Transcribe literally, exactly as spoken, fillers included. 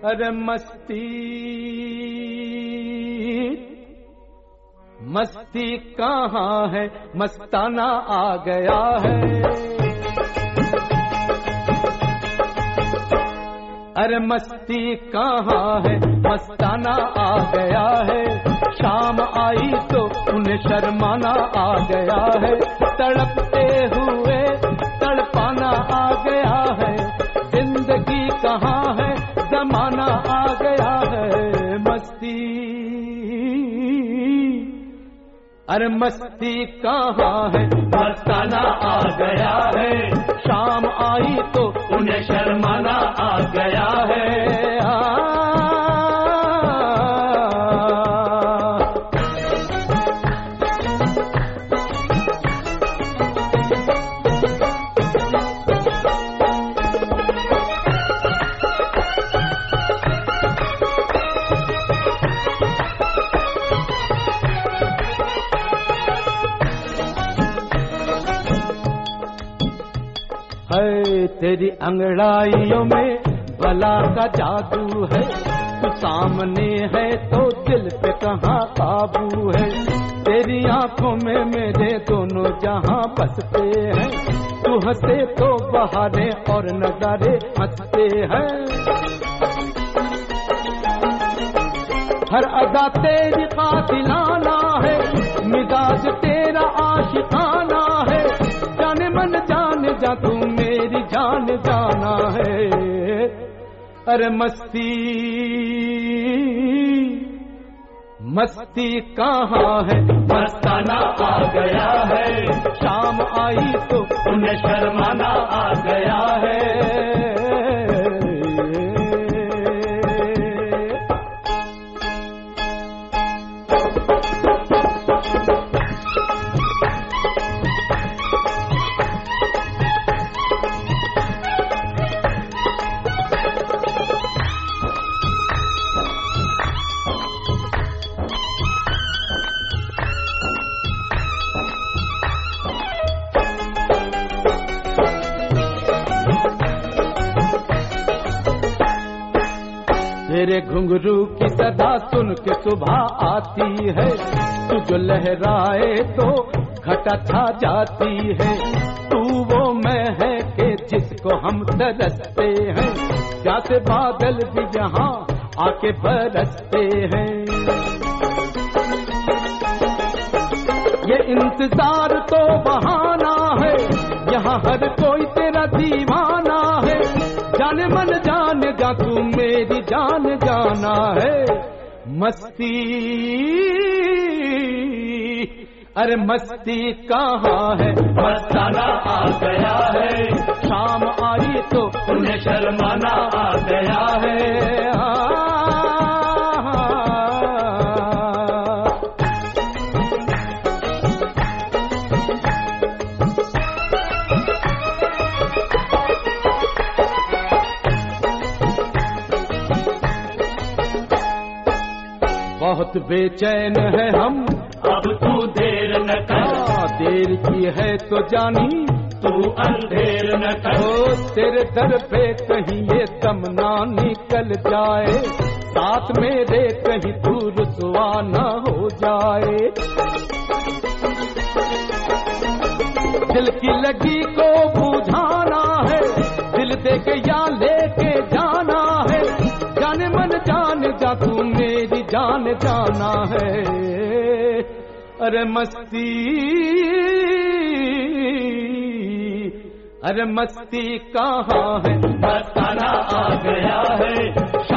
अरे मस्ती मस्ती कहाँ है, मस्ताना आ गया है। अरे मस्ती कहाँ है, मस्ताना आ गया है। शाम आई तो उन्हें शर्माना आ गया है। तड़पते हुए तड़पाना आ गया है। जिंदगी कहाँ है, जमाना आ गया है। मस्ती अरे मस्ती कहाँ है, मस्ताना आ गया है। शाम आई तो उन्हें शर्माना आ गया है। आ, है तेरी अंगड़ाइयों में भला का जादू है। तू सामने है तो दिल पे कहाँ काबू है। तेरी आंखों में मेरे दोनों जहां बसते हैं। तू हंसे तो बहारे और नजारे हंसते हैं। हर अदा तेरी कातिलाना है, मिजाज तेरा आशिकाना है। जाने मन जान जा तू मेरी जान जाना है। अरे मस्ती मस्ती कहाँ है, मस्ताना आ गया है। शाम आई तो उन्हें शर्माना आ गया है। तेरे घुंघरू की सदा सुन के सुबह आती है। तू जो लहराए तो घटा छा जाती है। तू वो मैं है कि जिसको हम तरसते हैं। जैसे बादल भी यहाँ आके बरसते हैं। ये इंतजार तो बहाना है, यहाँ हर कोई तेरा दीवाना है। जाने मन जान जा तू मेरी जान जाना है। मस्ती अरे मस्ती कहाँ है, मस्ताना आ गया है। शाम आई तो उन्हें शर्माना आ गया है। आ, बहुत बेचैन है हम, अब तू देर न कर। देर की है तो जानी तू अंधेर न कर। ओ तेरे दर पे कहीं ये तमन्ना निकल जाए। साथ मेरे कहीं तू रुसवा न हो जाए। दिल की लगी को बुझाना है। दिल दे के या लेके जाना है। जाने मन जान जा तू मेरी जान जाना है। अरे मस्ती अरे मस्ती कहाँ है, मस्ताना आ गया है।